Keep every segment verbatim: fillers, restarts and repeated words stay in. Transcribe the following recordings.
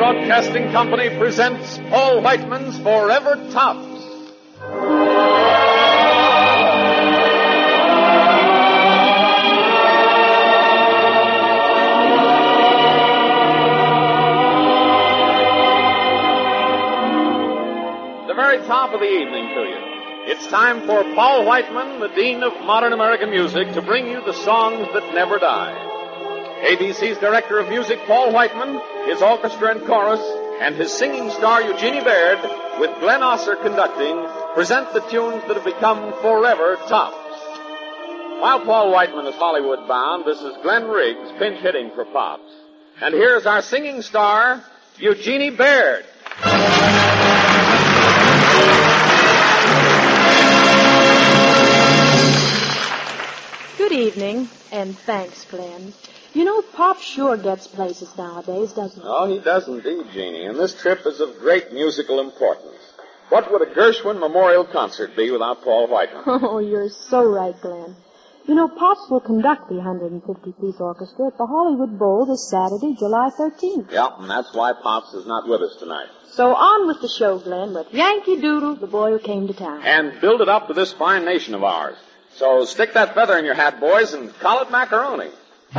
Broadcasting Company presents Paul Whiteman's Forever Tops. The very top of the evening to you. It's time for Paul Whiteman, the Dean of Modern American Music, to bring you the songs that never die. A B C's Director of Music, Paul Whiteman, his orchestra and chorus, and his singing star, Eugenie Baird, with Glenn Osser conducting, present the tunes that have become forever tops. While Paul Whiteman is Hollywood bound, this is Glenn Riggs pinch hitting for Pops. And here's our singing star, Eugenie Baird. Good evening, and thanks, Glenn. You know, Pop sure gets places nowadays, doesn't he? Oh, he does indeed, Jeannie, and this trip is of great musical importance. What would a Gershwin Memorial Concert be without Paul Whiteman? Oh, you're so right, Glenn. You know, Pops will conduct the one hundred fifty piece orchestra at the Hollywood Bowl this Saturday, July thirteenth. Yeah, and that's why Pops is not with us tonight. So on with the show, Glenn, with Yankee Doodle, the boy who came to town. And build it up to this fine nation of ours. So stick that feather in your hat, boys, and call it macaroni.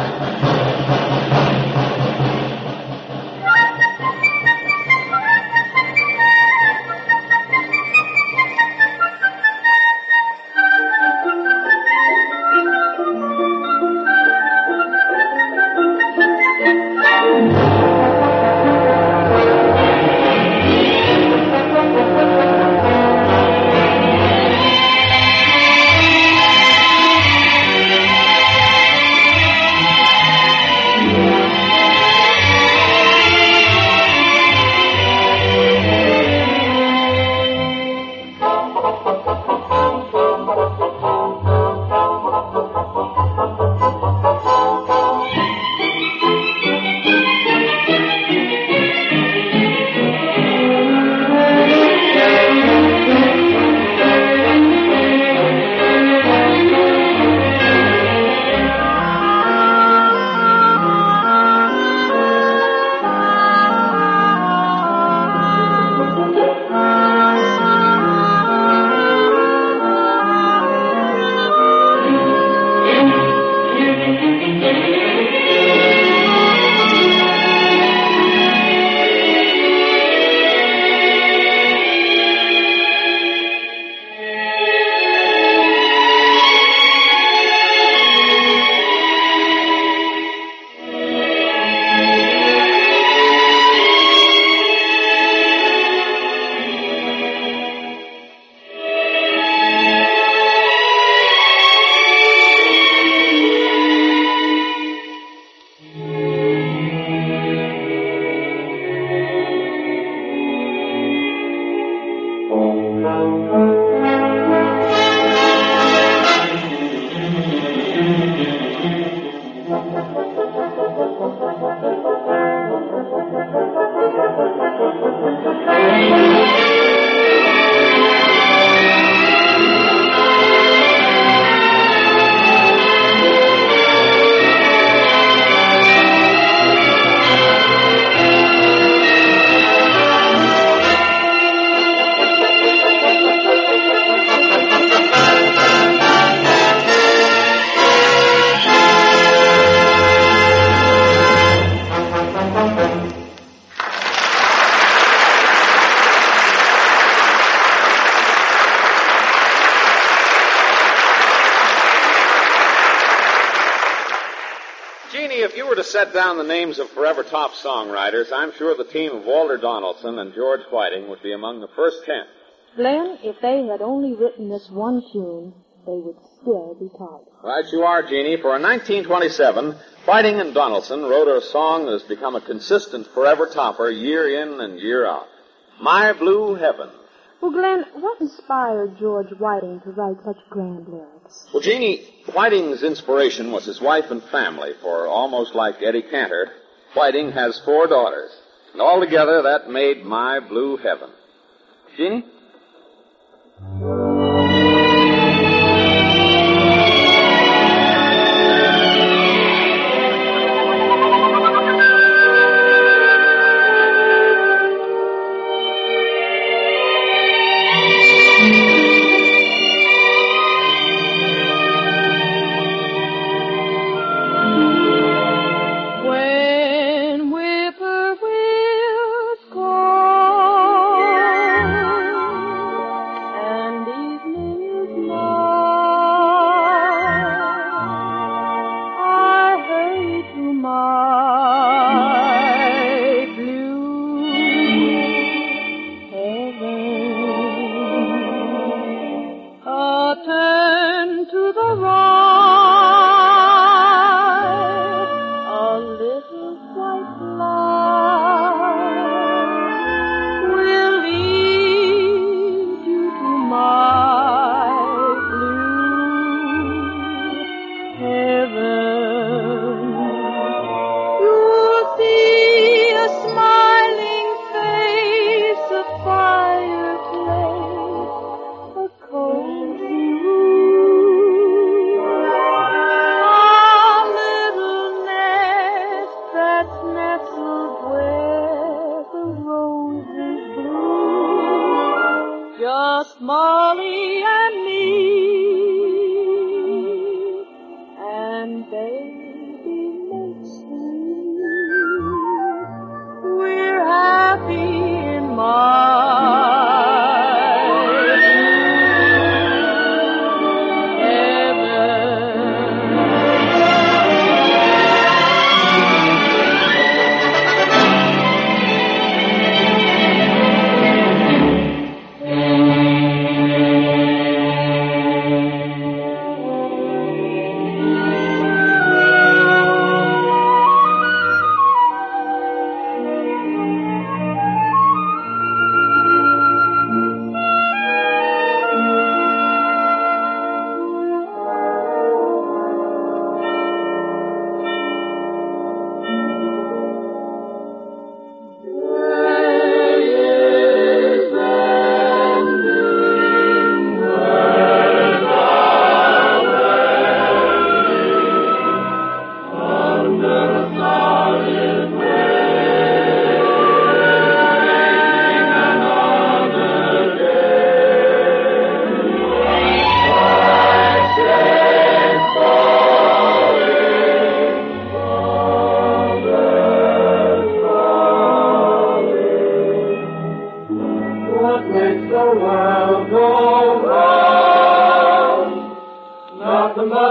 If you were to set down the names of Forever Top songwriters, I'm sure the team of Walter Donaldson and George Whiting would be among the first ten. Glenn, if they had only written this one tune, they would still be top. Right you are, Jeannie. For in nineteen twenty-seven, Whiting and Donaldson wrote a song that has become a consistent forever topper year in and year out. My Blue Heaven. Well, Glenn, what inspired George Whiting to write such grand lyrics? Well, Jeannie, Whiting's inspiration was his wife and family, for almost like Eddie Cantor, Whiting has four daughters. And altogether, that made My Blue Heaven. Jeannie?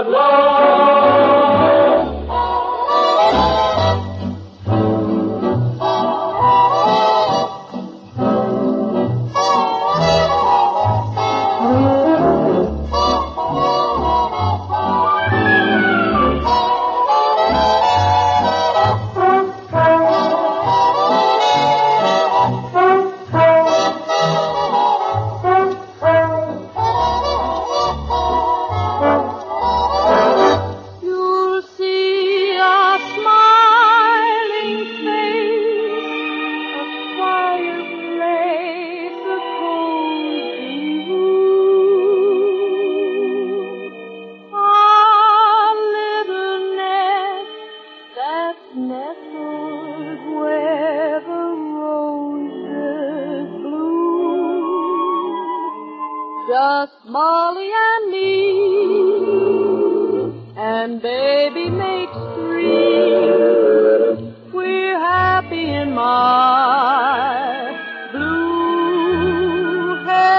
but love. Just Molly and me, and baby makes three. We're happy in my blue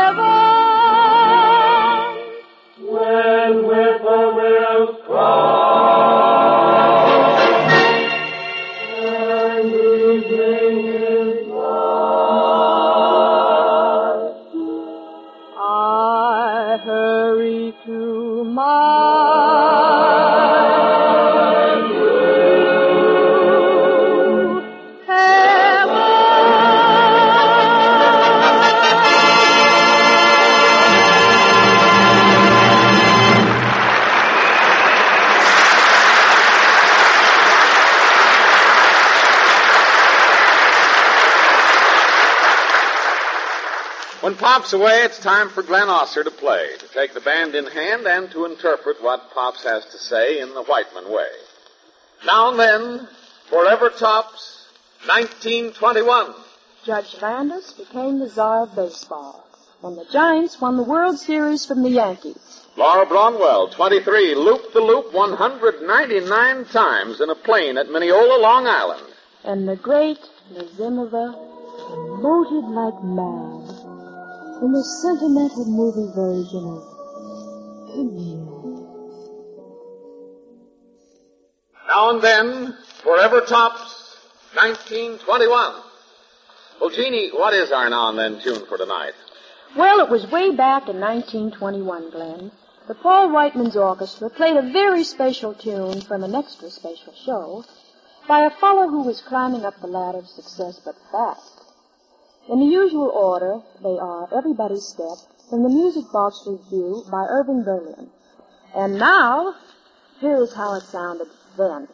heaven. When whippoorwills cry, and evening is bright, I hurry to my blue heaven. When Pop's away, it's time for Glenn Osser to play, to take the band in hand and to interpret what Pops has to say in the Whiteman way. Now and then, Forever Tops, nineteen twenty-one. Judge Landis became the czar of baseball when the Giants won the World Series from the Yankees. Laura Blonwell, twenty-three, looped the loop one hundred ninety-nine times in a plane at Mineola, Long Island. And the great Nazimova emoted like mad in the sentimental movie version of Camille. Now and then, Forever Tops, nineteen twenty-one. Well, Jeannie, what is our now and then tune for tonight? Well, it was way back in nineteen twenty-one, Glenn. The Paul Whiteman's Orchestra played a very special tune from an extra special show by a fellow who was climbing up the ladder of success but fast. In the usual order, they are Everybody's Step and the Music Box Review by Irving Berlin. And now, here's how it sounded then.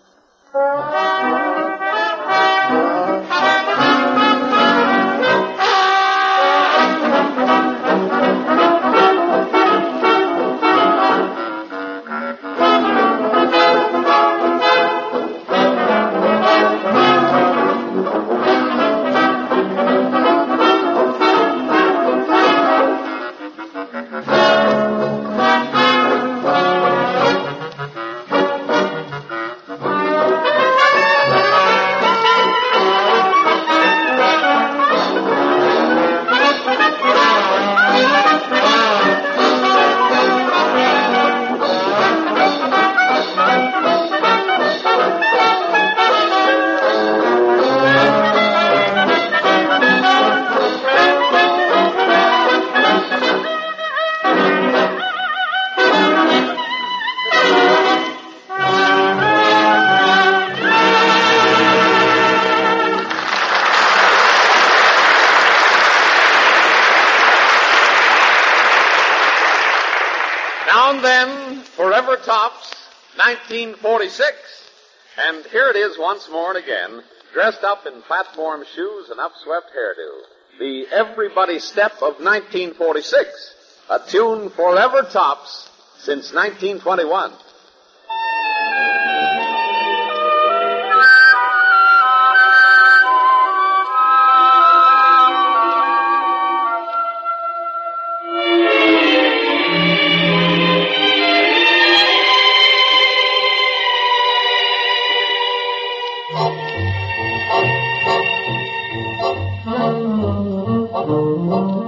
Now and then, Forever Tops, nineteen forty-six. And here it is once more and again, dressed up in platform shoes and upswept hairdo. The Everybody Step of nineteen forty-six. A tune Forever Tops since nineteen twenty-one.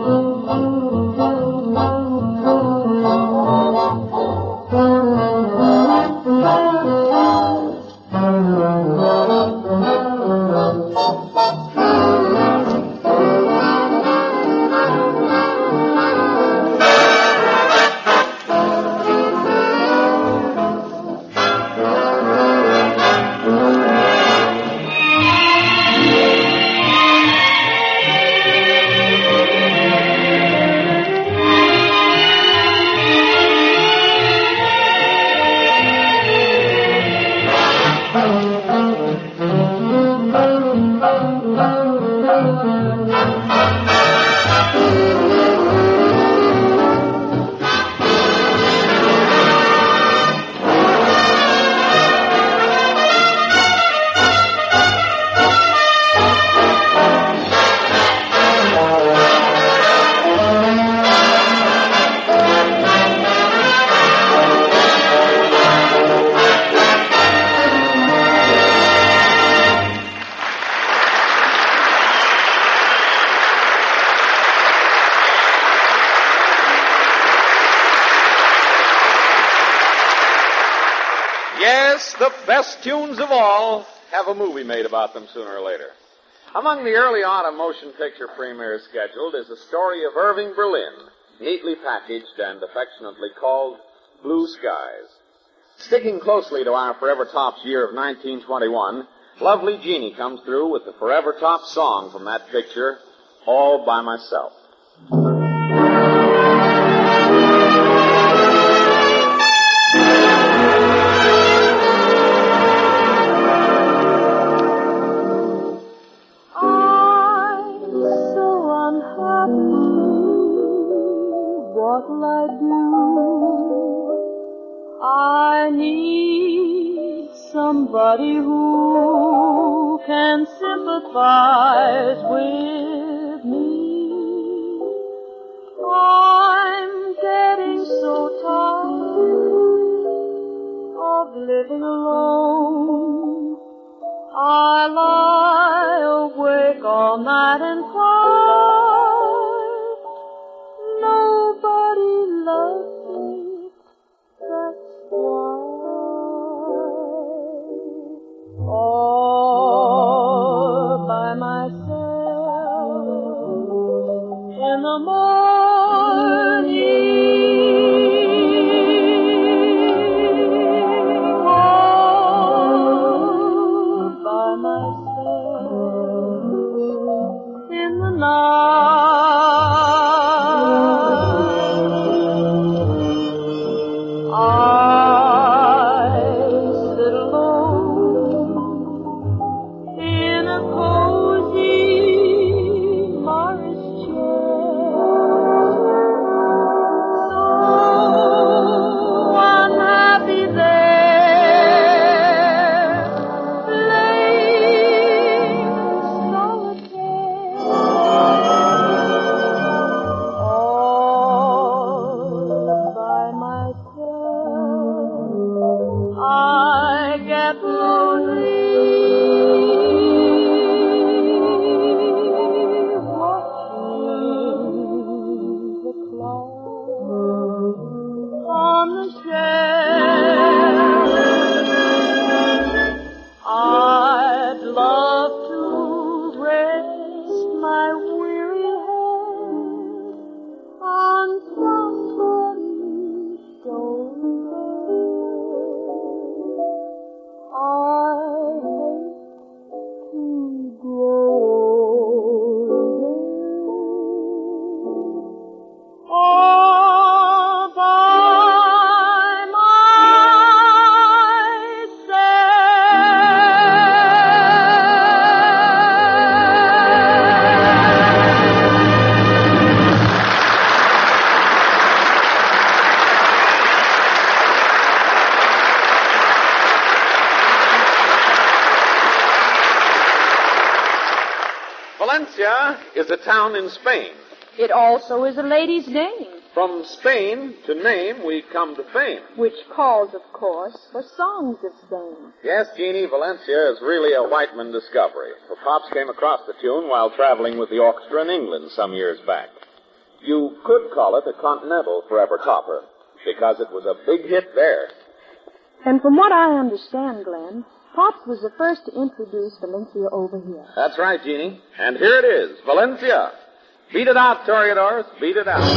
Thank you. Yes, the best tunes of all have a movie made about them sooner or later. Among the early autumn motion picture premieres scheduled is the story of Irving Berlin, neatly packaged and affectionately called Blue Skies. Sticking closely to our Forever Tops year of nineteen twenty-one, Lovely Jeannie comes through with the Forever Tops song from that picture, All by Myself. What'll I do? I need somebody who can sympathize with me. I'm getting so tired of living alone. I lie awake all night and cry. Nobody loves me, that's why. All by myself in the morning, all by myself in the night. Valencia is a town in Spain. It also is a lady's name, From Spain to name, we come to fame. which calls, of course, for songs of fame. Yes, Jeannie, Valencia is really a Whiteman discovery. For Pops came across the tune while traveling with the orchestra in England some years back. You could call it a continental forever topper, because it was a big hit there. And from what I understand, Glenn, Pops was the first to introduce Valencia over here. That's right, Jeannie. And here it is, Valencia. Beat it out, Toreadors. Beat it out.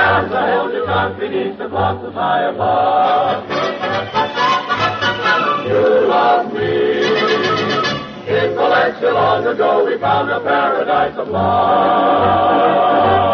arms, I hold your trunk beneath the blossoms high above. You love me. In Valencia long ago we found a paradise of love.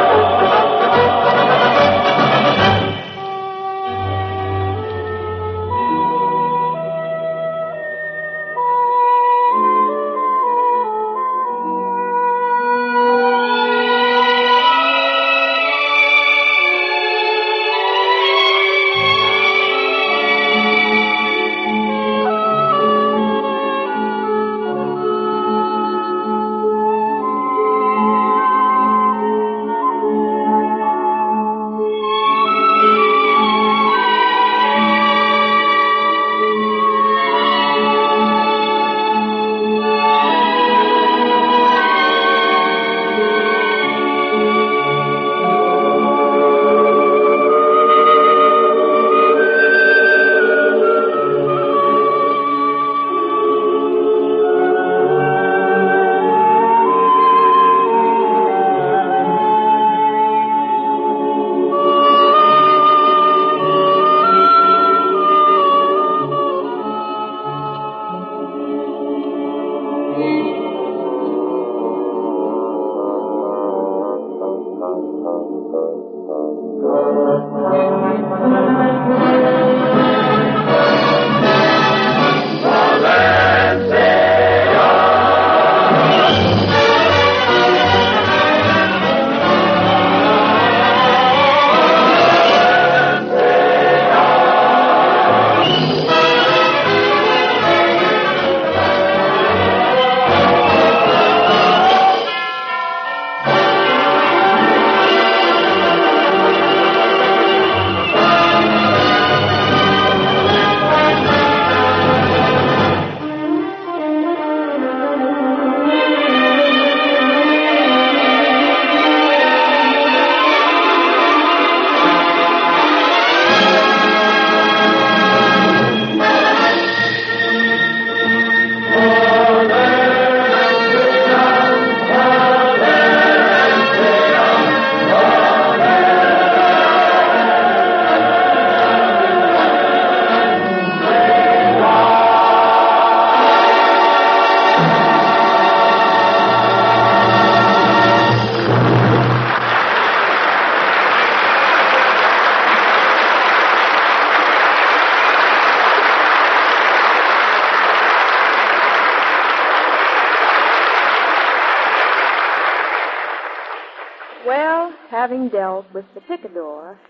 Well, having dealt with the picador,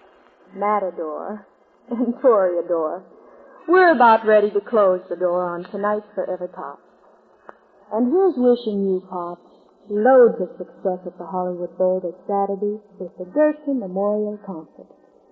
matador, and toreador, we're about ready to close the door on tonight's Forever Tops. And here's wishing you, Pops, loads of success at the Hollywood Bowl this Saturday with the Gershwin Memorial Concert.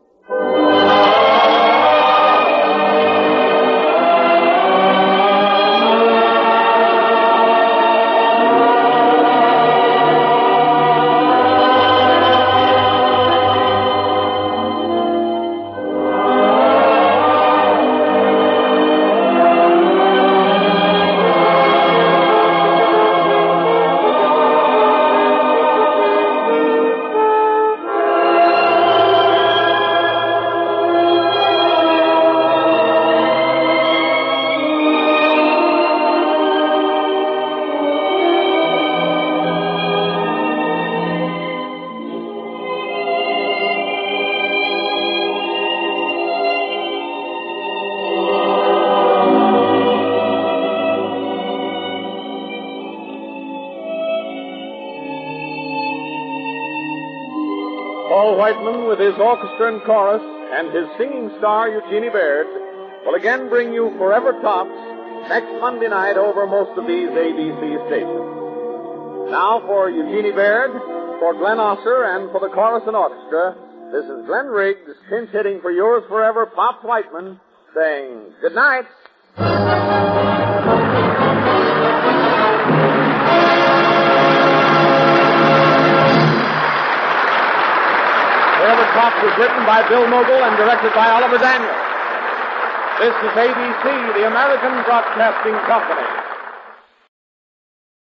Paul Whiteman, with his orchestra and chorus, and his singing star, Eugenie Baird, will again bring you Forever Tops next Monday night over most of these A B C stations. Now for Eugenie Baird, for Glenn Osser, and for the chorus and orchestra, this is Glenn Riggs, pinch hitting for yours forever, Pop Whiteman, saying good night. Forever Tops was written by Bill Mogul and directed by Oliver Daniels. This is A B C, the American Broadcasting Company.